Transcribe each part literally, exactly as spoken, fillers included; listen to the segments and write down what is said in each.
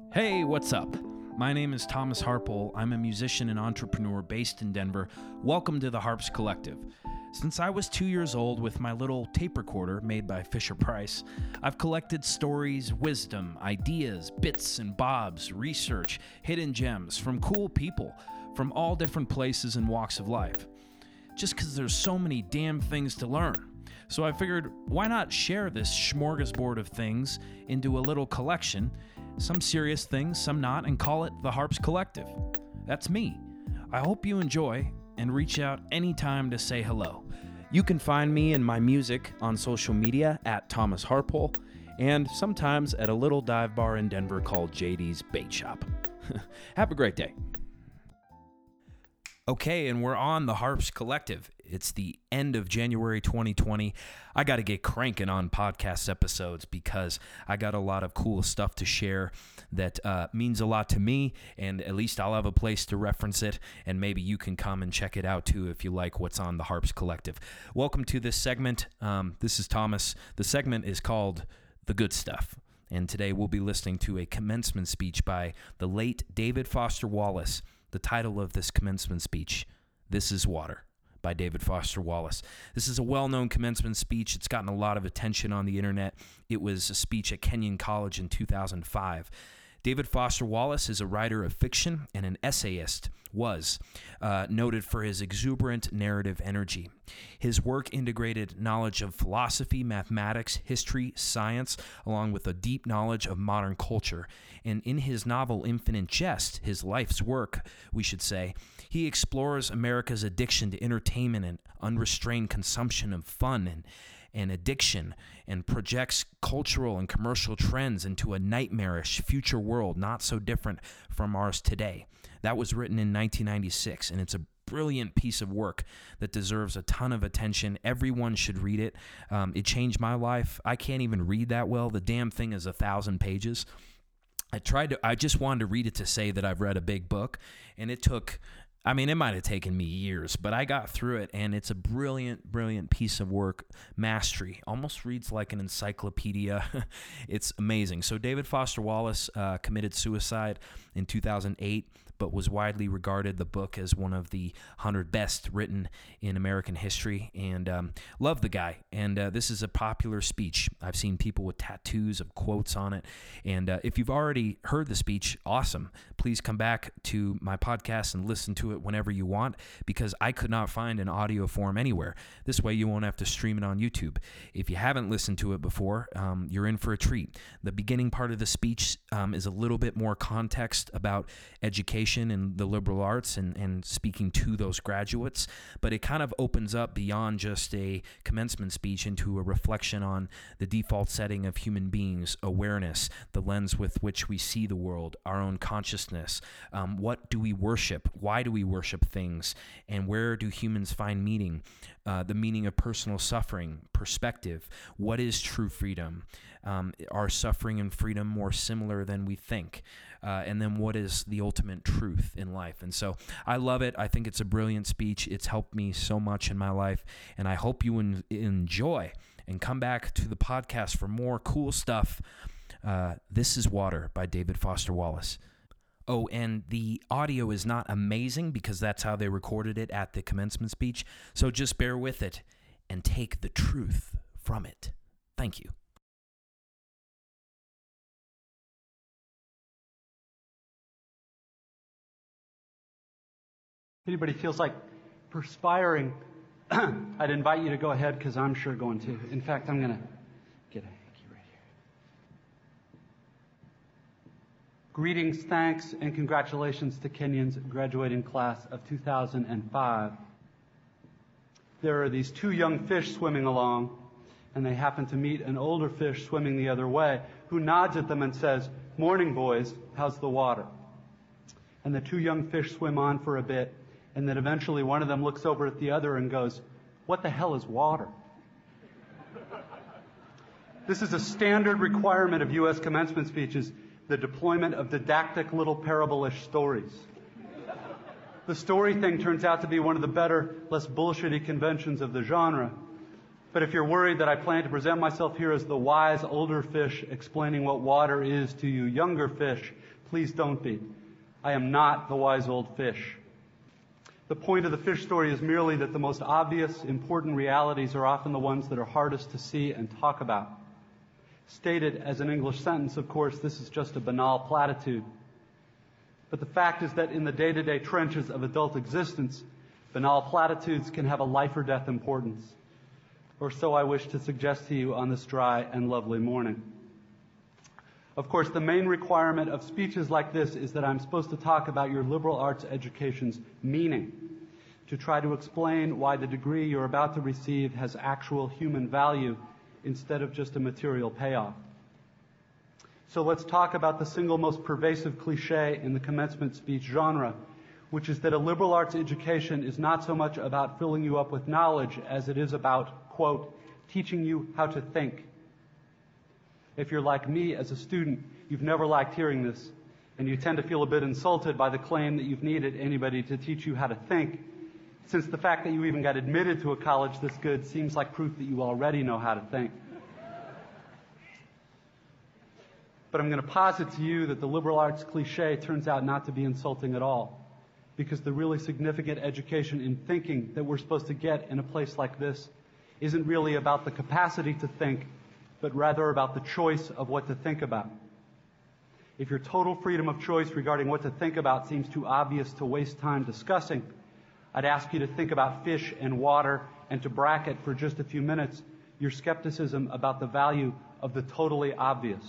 Hey, what's up? My name is Thomas Harpole. I'm a musician and entrepreneur based in Denver. Welcome to the Harps Collective. Since I was two years old with my little tape recorder made by Fisher-Price, I've collected stories, wisdom, ideas, bits and bobs, research, hidden gems from cool people from all different places and walks of life. Just because there's so many damn things to learn. So I figured, why not share this smorgasbord of things into a little collection, some serious things, some not, and call it the Harps Collective. That's me. I hope you enjoy and reach out anytime to say hello. You can find me and my music on social media at Thomas Harpole and sometimes at a little dive bar in Denver called J D's Bait Shop. Have a great day. Okay, and we're on the Harps Collective. It's the end of January twenty twenty. I got to get cranking on podcast episodes because I got a lot of cool stuff to share that uh, means a lot to me, and at least I'll have a place to reference it, and maybe you can come and check it out too if you like what's on the Harps Collective. Welcome to this segment. Um, this is Thomas. The segment is called The Good Stuff. And today we'll be listening to a commencement speech by the late David Foster Wallace. The title of this commencement speech, This is Water, by David Foster Wallace. This is a well-known commencement speech. It's gotten a lot of attention on the internet. It was a speech at Kenyon College in two thousand five. David Foster Wallace is a writer of fiction and an essayist, was uh, noted for his exuberant narrative energy. His work integrated knowledge of philosophy, mathematics, history, science, along with a deep knowledge of modern culture. And in his novel Infinite Jest, his life's work, we should say, he explores America's addiction to entertainment and unrestrained consumption of fun and and addiction, and projects cultural and commercial trends into a nightmarish future world not so different from ours today. That was written in nineteen ninety-six, and it's a brilliant piece of work that deserves a ton of attention. Everyone should read it. Um, it changed my life. I can't even read that well. The damn thing is a thousand pages. I tried to, I just wanted to read it to say that I've read a big book, and it took... I mean, it might have taken me years, but I got through it, and it's a brilliant, brilliant piece of work. Mastery. Almost reads like an encyclopedia. It's amazing. So David Foster Wallace uh, committed suicide in two thousand eight, but was widely regarded, the book, as one of the one hundred best written in American history, and um, love the guy. And uh, this is a popular speech. I've seen people with tattoos of quotes on it, and uh, if you've already heard the speech, awesome. Please come back to my podcast and listen to it whenever you want, because I could not find an audio form anywhere. This way you won't have to stream it on YouTube. If you haven't listened to it before, um, you're in for a treat. The beginning part of the speech um, is a little bit more context about education and the liberal arts and, and speaking to those graduates, but it kind of opens up beyond just a commencement speech into a reflection on the default setting of human beings, awareness, the lens with which we see the world, our own consciousness. Um, what do we worship? Why do we worship things? And where do humans find meaning? Uh, the meaning of personal suffering, perspective. What is true freedom? Um, are suffering and freedom more similar than we think? Uh, and then what is the ultimate truth in life? And so I love it. I think it's a brilliant speech. It's helped me so much in my life, and I hope you en- enjoy and come back to the podcast for more cool stuff. Uh, This is Water by David Foster Wallace. Oh, and the audio is not amazing because that's how they recorded it at the commencement speech, so just bear with it and take the truth from it. Thank you. Anybody feels like perspiring, I'd invite you to go ahead because I'm sure going to. In fact, I'm going to get a hanky right here. Greetings, thanks, and congratulations to Kenyon's graduating class of two thousand five. There are these two young fish swimming along, and they happen to meet an older fish swimming the other way, who nods at them and says, "Morning, boys, how's the water?" And the two young fish swim on for a bit, and then eventually one of them looks over at the other and goes, "What the hell is water?" This is a standard requirement of U S commencement speeches, the deployment of didactic little parable-ish stories. The story thing turns out to be one of the better, less bullshitty conventions of the genre. But if you're worried that I plan to present myself here as the wise older fish explaining what water is to you younger fish, Please don't be. I am not the wise old fish. The point of the fish story is merely that the most obvious, important realities are often the ones that are hardest to see and talk about. Stated as an English sentence, of course, this is just a banal platitude. But the fact is that in the day-to-day trenches of adult existence, banal platitudes can have a life or death importance. Or so I wish to suggest to you on this dry and lovely morning. Of course, the main requirement of speeches like this is that I'm supposed to talk about your liberal arts education's meaning, to try to explain why the degree you're about to receive has actual human value instead of just a material payoff. So let's talk about the single most pervasive cliche in the commencement speech genre, which is that a liberal arts education is not so much about filling you up with knowledge as it is about, quote, teaching you how to think. If you're like me as a student, you've never liked hearing this, and you tend to feel a bit insulted by the claim that you've needed anybody to teach you how to think, since the fact that you even got admitted to a college this good seems like proof that you already know how to think. But I'm going to posit to you that the liberal arts cliche turns out not to be insulting at all, because the really significant education in thinking that we're supposed to get in a place like this isn't really about the capacity to think, but rather about the choice of what to think about. If your total freedom of choice regarding what to think about seems too obvious to waste time discussing, I'd ask you to think about fish and water and to bracket for just a few minutes your skepticism about the value of the totally obvious.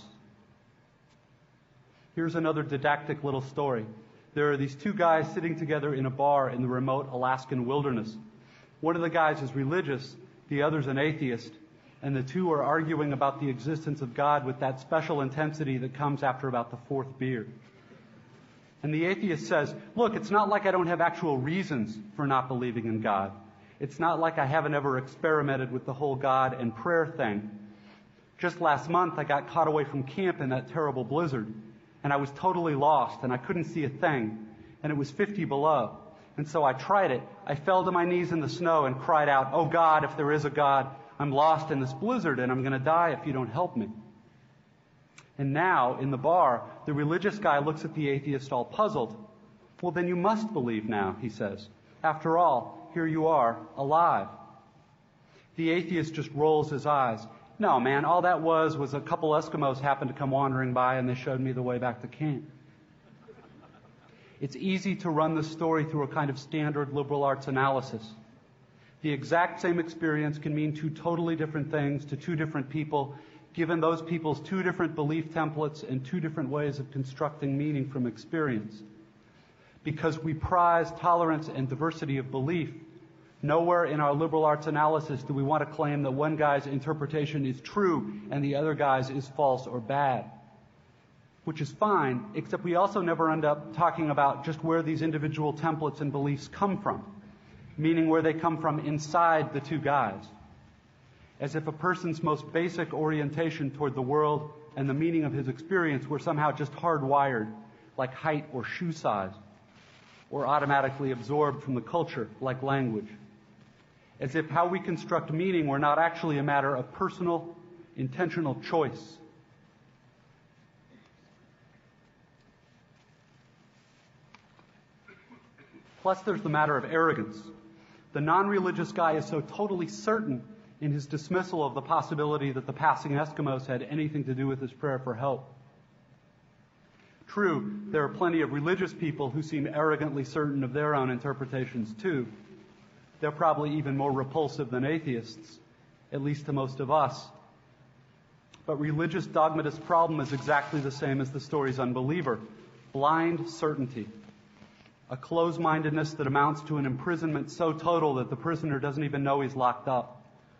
Here's another didactic little story. There are these two guys sitting together in a bar in the remote Alaskan wilderness. One of the guys is religious, the other's an atheist, and the two are arguing about the existence of God with that special intensity that comes after about the fourth beer. And the atheist says, look, it's not like I don't have actual reasons for not believing in God. It's not like I haven't ever experimented with the whole God and prayer thing. Just last month, I got caught away from camp in that terrible blizzard, and I was totally lost, and I couldn't see a thing, and it was fifty below. And so I tried it. I fell to my knees in the snow and cried out, oh God, if there is a God, I'm lost in this blizzard, and I'm going to die if you don't help me. And now, in the bar, the religious guy looks at the atheist all puzzled. Well, then you must believe now, he says. After all, here you are, alive. The atheist just rolls his eyes. No, man, all that was was a couple Eskimos happened to come wandering by and they showed me the way back to camp. It's easy to run the story through a kind of standard liberal arts analysis. The exact same experience can mean two totally different things to two different people, given those people's two different belief templates and two different ways of constructing meaning from experience. Because we prize tolerance and diversity of belief, nowhere in our liberal arts analysis do we want to claim that one guy's interpretation is true and the other guy's is false or bad. Which is fine, except we also never end up talking about just where these individual templates and beliefs come from, meaning where they come from inside the two guys. As if a person's most basic orientation toward the world and the meaning of his experience were somehow just hardwired, like height or shoe size, or automatically absorbed from the culture, like language. As if how we construct meaning were not actually a matter of personal, intentional choice. Plus, there's the matter of arrogance. The non-religious guy is so totally certain in his dismissal of the possibility that the passing Eskimos had anything to do with his prayer for help. True, there are plenty of religious people who seem arrogantly certain of their own interpretations too. They're probably even more repulsive than atheists, at least to most of us. But religious dogmatist problem is exactly the same as the story's unbeliever. Blind certainty. A closed-mindedness that amounts to an imprisonment so total that the prisoner doesn't even know he's locked up.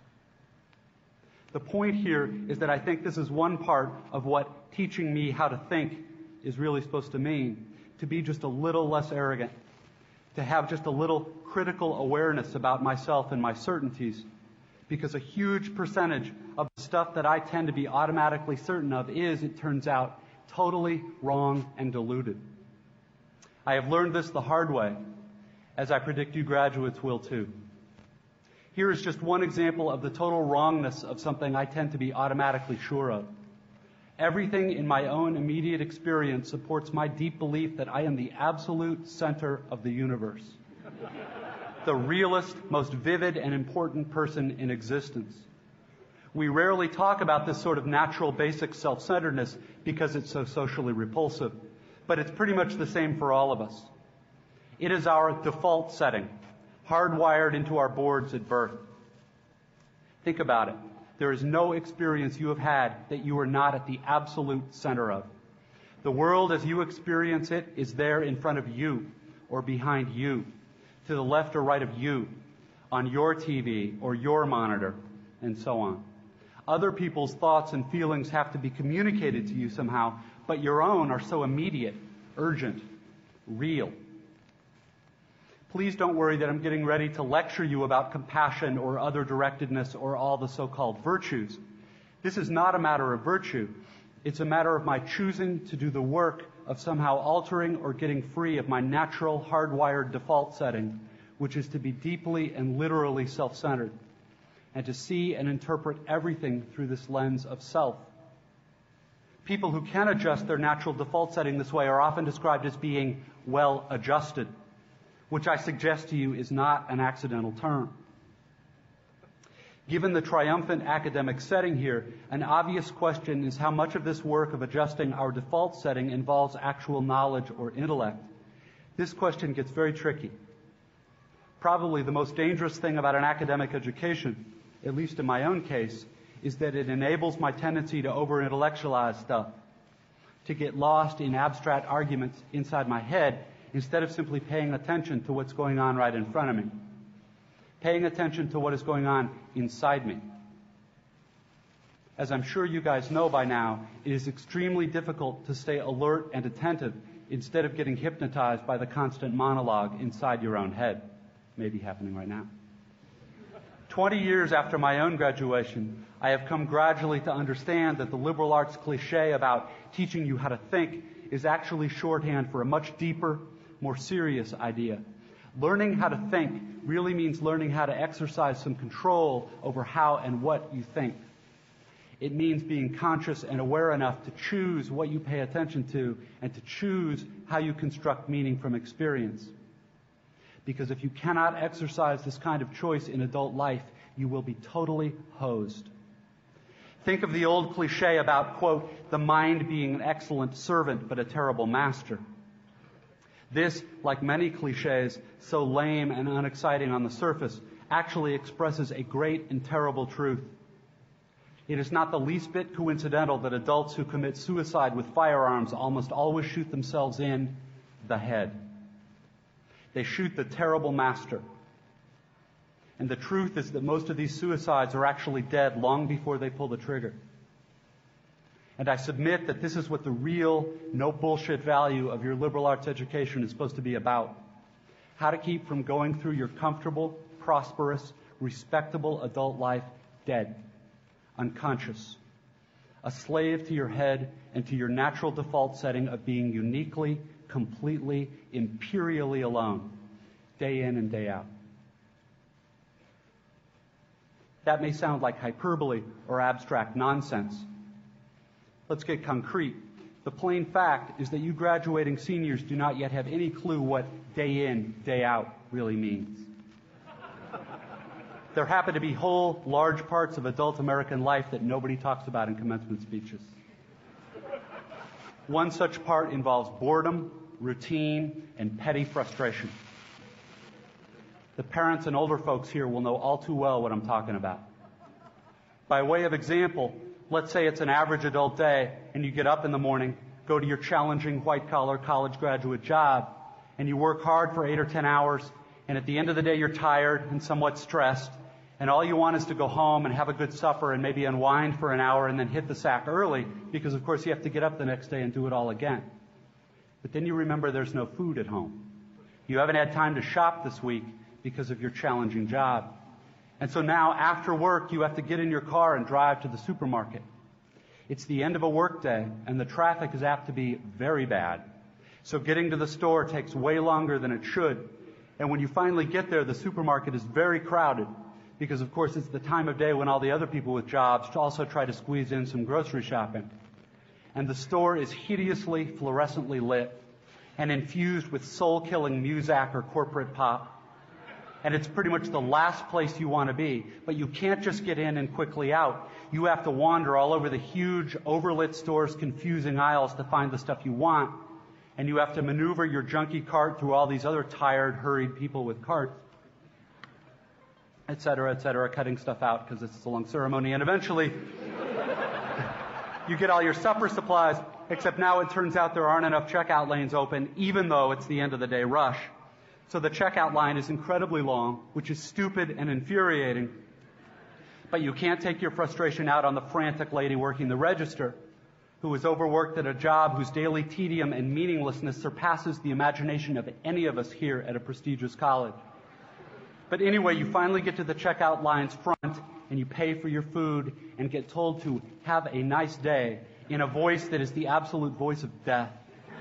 The point here is that I think this is one part of what teaching me how to think is really supposed to mean. To be just a little less arrogant. To have just a little critical awareness about myself and my certainties. Because a huge percentage of the stuff that I tend to be automatically certain of is, it turns out, totally wrong and deluded. I have learned this the hard way, as I predict you graduates will too. Here is just one example of the total wrongness of something I tend to be automatically sure of. Everything in my own immediate experience supports my deep belief that I am the absolute center of the universe, the realest, most vivid, and important person in existence. We rarely talk about this sort of natural, basic self-centeredness because it's so socially repulsive, but it's pretty much the same for all of us. It is our default setting, hardwired into our boards at birth. Think about it. There is no experience you have had that you are not at the absolute center of. The world as you experience it is there in front of you or behind you, to the left or right of you, on your T V or your monitor, and so on. Other people's thoughts and feelings have to be communicated to you somehow, but your own are so immediate, urgent, real. Please don't worry that I'm getting ready to lecture you about compassion or other directedness or all the so-called virtues. This is not a matter of virtue. It's a matter of my choosing to do the work of somehow altering or getting free of my natural, hardwired default setting, which is to be deeply and literally self-centered, and to see and interpret everything through this lens of self. People who can adjust their natural default setting this way are often described as being well-adjusted, which I suggest to you is not an accidental term. Given the triumphant academic setting here, an obvious question is how much of this work of adjusting our default setting involves actual knowledge or intellect. This question gets very tricky. Probably the most dangerous thing about an academic education, at least in my own case, is that it enables my tendency to over-intellectualize stuff, to get lost in abstract arguments inside my head instead of simply paying attention to what's going on right in front of me, paying attention to what is going on inside me. As I'm sure you guys know by now, it is extremely difficult to stay alert and attentive instead of getting hypnotized by the constant monologue inside your own head. Maybe happening right now. Twenty years after my own graduation, I have come gradually to understand that the liberal arts cliche about teaching you how to think is actually shorthand for a much deeper, more serious idea. Learning how to think really means learning how to exercise some control over how and what you think. It means being conscious and aware enough to choose what you pay attention to and to choose how you construct meaning from experience. Because if you cannot exercise this kind of choice in adult life, you will be totally hosed. Think of the old cliche about, quote, the mind being an excellent servant but a terrible master. This, like many cliches, so lame and unexciting on the surface, actually expresses a great and terrible truth. It is not the least bit coincidental that adults who commit suicide with firearms almost always shoot themselves in the head. They shoot the terrible master. And the truth is that most of these suicides are actually dead long before they pull the trigger. And I submit that this is what the real, no bullshit value of your liberal arts education is supposed to be about. How to keep from going through your comfortable, prosperous, respectable adult life dead, unconscious, a slave to your head and to your natural default setting of being uniquely, completely, imperially alone, day in and day out. That may sound like hyperbole or abstract nonsense. Let's get concrete. The plain fact is that you graduating seniors do not yet have any clue what day in, day out really means. There happen to be whole, large parts of adult American life that nobody talks about in commencement speeches. One such part involves boredom, routine, and petty frustration. The parents and older folks here will know all too well what I'm talking about. By way of example, let's say it's an average adult day, and you get up in the morning, go to your challenging white-collar college graduate job, and you work hard for eight or ten hours, and at the end of the day you're tired and somewhat stressed, and all you want is to go home and have a good supper and maybe unwind for an hour and then hit the sack early, because of course you have to get up the next day and do it all again. But then you remember there's no food at home. You haven't had time to shop this week because of your challenging job. And so now, after work, you have to get in your car and drive to the supermarket. It's the end of a work day, and the traffic is apt to be very bad. So getting to the store takes way longer than it should. And when you finally get there, the supermarket is very crowded, because of course it's the time of day when all the other people with jobs also try to squeeze in some grocery shopping. and the store is hideously fluorescently lit and infused with soul-killing Muzak or corporate pop. And it's pretty much the last place you want to be. But you can't just get in and quickly out. You have to wander all over the huge, overlit store's confusing aisles to find the stuff you want. And you have to maneuver your junky cart through all these other tired, hurried people with carts, et cetera, et cetera, cutting stuff out because it's a long ceremony. And eventually, you get all your supper supplies, except now it turns out there aren't enough checkout lanes open, even though it's the end of the day rush. So the checkout line is incredibly long, which is stupid and infuriating. But you can't take your frustration out on the frantic lady working the register, who is overworked at a job whose daily tedium and meaninglessness surpasses the imagination of any of us here at a prestigious college. But anyway, you finally get to the checkout line's front, and you pay for your food and get told to have a nice day in a voice that is the absolute voice of death.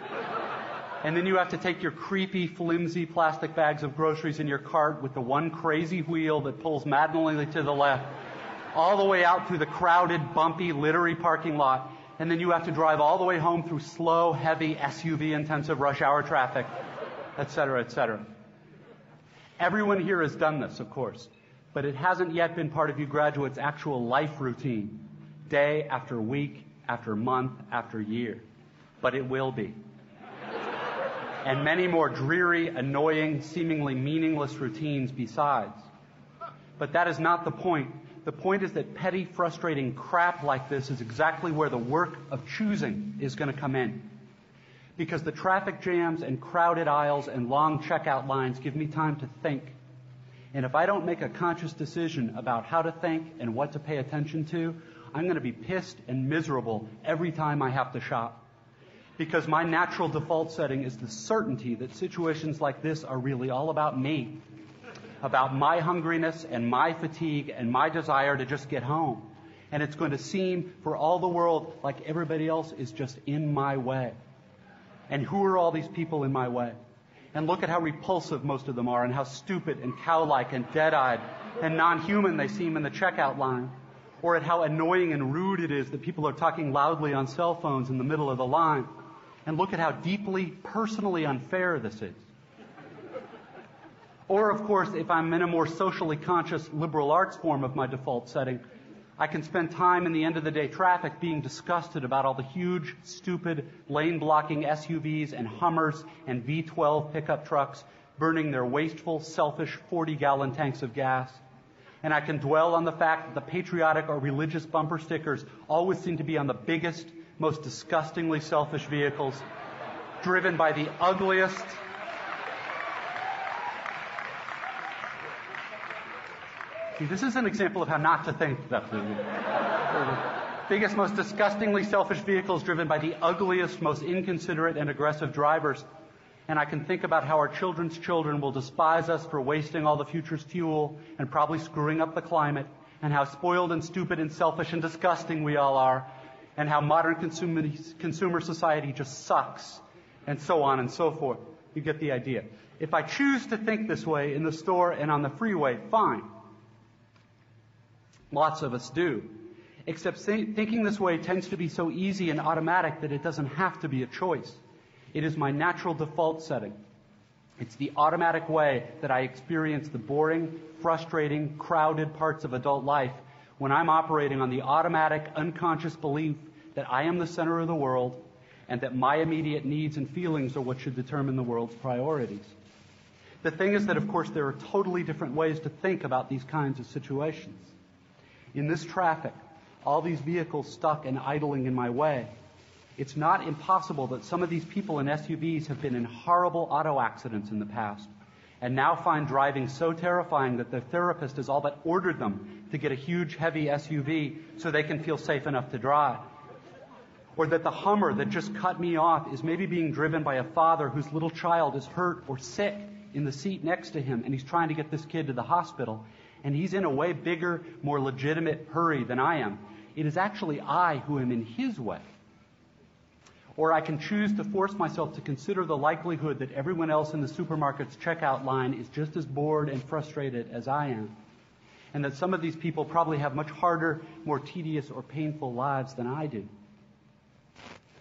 And then you have to take your creepy, flimsy plastic bags of groceries in your cart with the one crazy wheel that pulls maddeningly to the left, all the way out through the crowded, bumpy, littery parking lot. And then you have to drive all the way home through slow, heavy, S U V-intensive rush hour traffic, et cetera, et cetera. Everyone here has done this, of course, but it hasn't yet been part of you graduates' actual life routine, day after week, after month, after year. But it will be. And many more dreary, annoying, seemingly meaningless routines besides. But that is not the point. The point is that petty, frustrating crap like this is exactly where the work of choosing is going to come in. Because the traffic jams and crowded aisles and long checkout lines give me time to think. And if I don't make a conscious decision about how to think and what to pay attention to, I'm going to be pissed and miserable every time I have to shop. Because my natural default setting is the certainty that situations like this are really all about me, about my hungriness and my fatigue and my desire to just get home. And it's going to seem for all the world like everybody else is just in my way. And who are all these people in my way? And look at how repulsive most of them are, and how stupid and cow-like and dead-eyed and non-human they seem in the checkout line. Or at how annoying and rude it is that people are talking loudly on cell phones in the middle of the line. And look at how deeply, personally unfair this is. Or, of course, if I'm in a more socially conscious liberal arts form of my default setting, I can spend time in the end-of-the-day traffic being disgusted about all the huge, stupid, lane-blocking S U Vs and Hummers and V twelve pickup trucks burning their wasteful, selfish forty-gallon tanks of gas. And I can dwell on the fact that the patriotic or religious bumper stickers always seem to be on the biggest, most disgustingly selfish vehicles, driven by the ugliest, see, this is an example of how not to think. That's the biggest, most disgustingly selfish vehicles driven by the ugliest, most inconsiderate and aggressive drivers. And I can think about how our children's children will despise us for wasting all the future's fuel and probably screwing up the climate, and how spoiled and stupid and selfish and disgusting we all are, and how modern consumer, consumer society just sucks, and so on and so forth. You get the idea. If I choose to think this way in the store and on the freeway, fine. Lots of us do. Except thinking this way tends to be so easy and automatic that it doesn't have to be a choice. It is my natural default setting. It's the automatic way that I experience the boring, frustrating, crowded parts of adult life when I'm operating on the automatic, unconscious belief that I am the center of the world and that my immediate needs and feelings are what should determine the world's priorities. The thing is that, of course, there are totally different ways to think about these kinds of situations. In this traffic, all these vehicles stuck and idling in my way, it's not impossible that some of these people in S U Vs have been in horrible auto accidents in the past and now find driving so terrifying that their therapist has all but ordered them to get a huge, heavy S U V so they can feel safe enough to drive. Or that the Hummer that just cut me off is maybe being driven by a father whose little child is hurt or sick in the seat next to him, and he's trying to get this kid to the hospital, and he's in a way bigger, more legitimate hurry than I am. It is actually I who am in his way. Or I can choose to force myself to consider the likelihood that everyone else in the supermarket's checkout line is just as bored and frustrated as I am, and that some of these people probably have much harder, more tedious or painful lives than I do.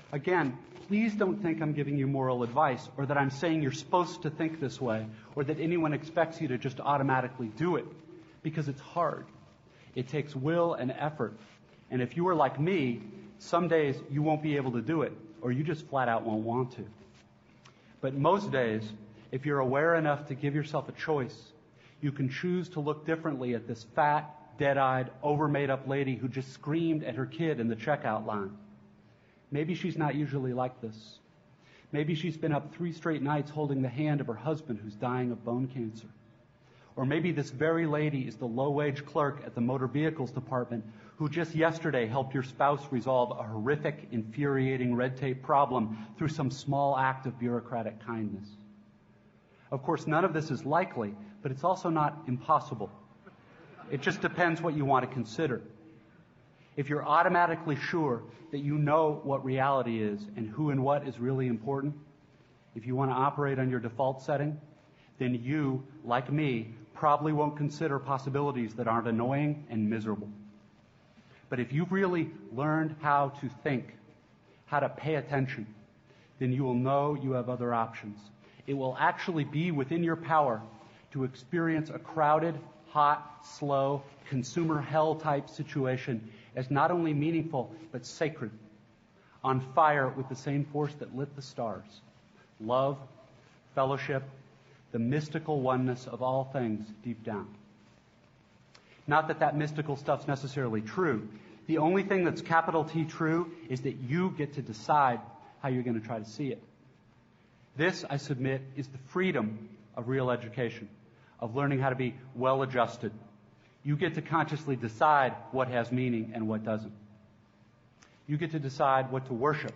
Again, please don't think I'm giving you moral advice or that I'm saying you're supposed to think this way or that anyone expects you to just automatically do it, because it's hard. It takes will and effort. And if you are like me, some days you won't be able to do it, or you just flat out won't want to. But most days, if you're aware enough to give yourself a choice, you can choose to look differently at this fat, dead-eyed, over-made-up lady who just screamed at her kid in the checkout line. Maybe she's not usually like this. Maybe she's been up three straight nights holding the hand of her husband who's dying of bone cancer. Or maybe this very lady is the low-wage clerk at the motor vehicles department who just yesterday helped your spouse resolve a horrific, infuriating red tape problem through some small act of bureaucratic kindness. Of course, none of this is likely, but it's also not impossible. It just depends what you want to consider. If you're automatically sure that you know what reality is and who and what is really important, if you want to operate on your default setting, then you, like me, probably won't consider possibilities that aren't annoying and miserable. But if you've really learned how to think, how to pay attention, then you will know you have other options. It will actually be within your power to experience a crowded, hot, slow, consumer hell-type situation as not only meaningful, but sacred, on fire with the same force that lit the stars. Love, fellowship, the mystical oneness of all things deep down. Not that that mystical stuff's necessarily true. The only thing that's capital T true is that you get to decide how you're going to try to see it. This, I submit, is the freedom of real education, of learning how to be well-adjusted. You get to consciously decide what has meaning and what doesn't. You get to decide what to worship.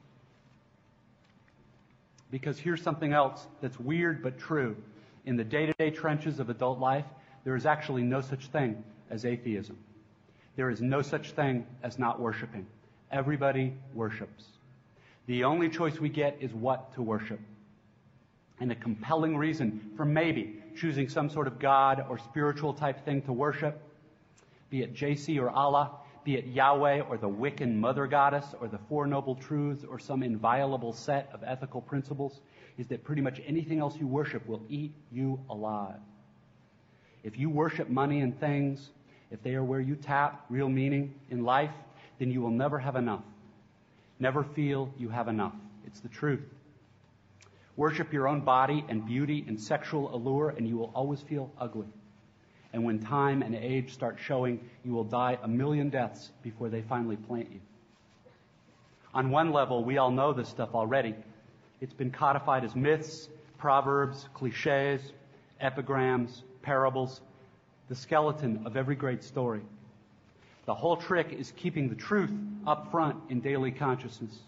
Because here's something else that's weird but true. In the day-to-day trenches of adult life, there is actually no such thing as atheism. There is no such thing as not worshiping. Everybody worships. The only choice we get is what to worship. And a compelling reason for maybe choosing some sort of God or spiritual type thing to worship, be it J C or Allah, be it Yahweh or the Wiccan Mother Goddess or the Four Noble Truths or some inviolable set of ethical principles, is that pretty much anything else you worship will eat you alive. If you worship money and things, if they are where you tap real meaning in life, then you will never have enough. Never feel you have enough. It's the truth. Worship your own body and beauty and sexual allure, and you will always feel ugly. And when time and age start showing, you will die a million deaths before they finally plant you. On one level, we all know this stuff already. It's been codified as myths, proverbs, cliches, epigrams, parables, the skeleton of every great story. The whole trick is keeping the truth up front in daily consciousness.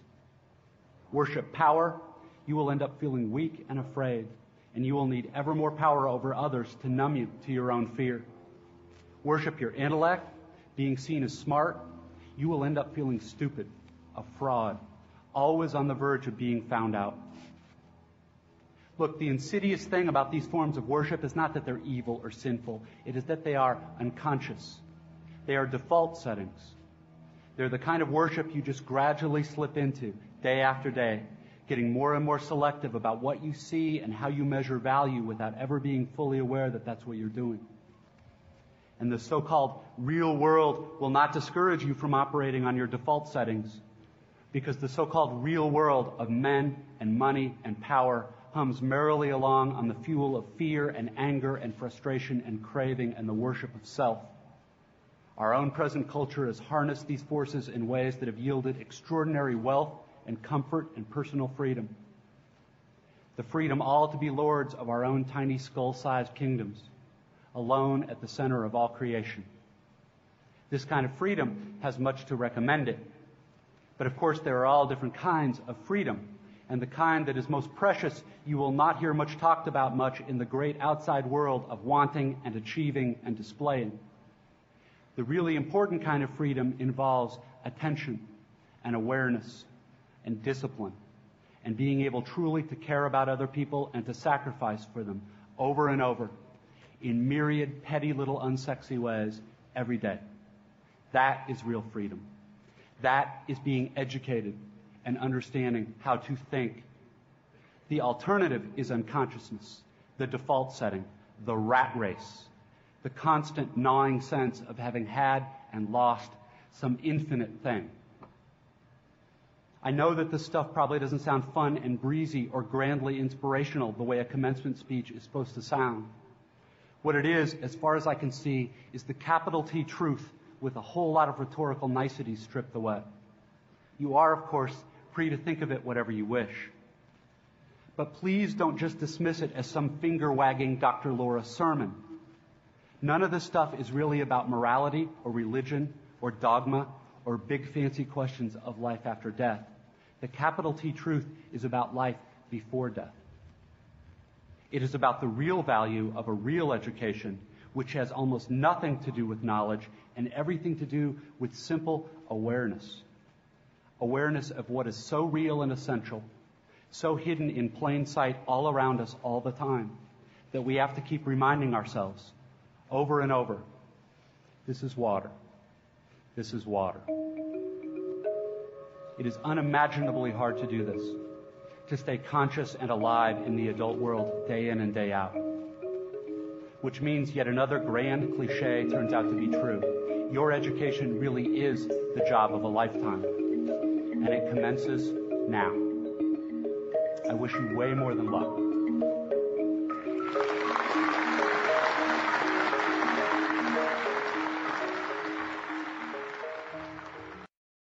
Worship power, you will end up feeling weak and afraid, and you will need ever more power over others to numb you to your own fear. Worship your intellect, being seen as smart, you will end up feeling stupid, a fraud, always on the verge of being found out. Look, the insidious thing about these forms of worship is not that they're evil or sinful. It is that they are unconscious. They are default settings. They're the kind of worship you just gradually slip into day after day, getting more and more selective about what you see and how you measure value without ever being fully aware that that's what you're doing. And the so-called real world will not discourage you from operating on your default settings, because the so-called real world of men and money and power hums merrily along on the fuel of fear and anger and frustration and craving and the worship of self. Our own present culture has harnessed these forces in ways that have yielded extraordinary wealth and comfort and personal freedom. The freedom all to be lords of our own tiny skull-sized kingdoms, alone at the center of all creation. This kind of freedom has much to recommend it. But of course, there are all different kinds of freedom. And the kind that is most precious, you will not hear much talked about much in the great outside world of wanting and achieving and displaying. The really important kind of freedom involves attention and awareness and discipline and being able truly to care about other people and to sacrifice for them over and over in myriad petty little unsexy ways every day. That is real freedom. That is being educated and understanding how to think. The alternative is unconsciousness, the default setting, the rat race, the constant gnawing sense of having had and lost some infinite thing. I know that this stuff probably doesn't sound fun and breezy or grandly inspirational the way a commencement speech is supposed to sound. What it is, as far as I can see, is the capital T truth with a whole lot of rhetorical niceties stripped away. You are, of course, free to think of it whatever you wish. But please don't just dismiss it as some finger-wagging Doctor Laura sermon. None of this stuff is really about morality or religion or dogma or big fancy questions of life after death. The capital T truth is about life before death. It is about the real value of a real education, which has almost nothing to do with knowledge and everything to do with simple awareness. Awareness of what is so real and essential, so hidden in plain sight all around us all the time, that we have to keep reminding ourselves over and over, this is water. This is water. It is unimaginably hard to do this, to stay conscious and alive in the adult world day in and day out. Which means yet another grand cliche turns out to be true. Your education really is the job of a lifetime, and it commences now. I wish you way more than luck.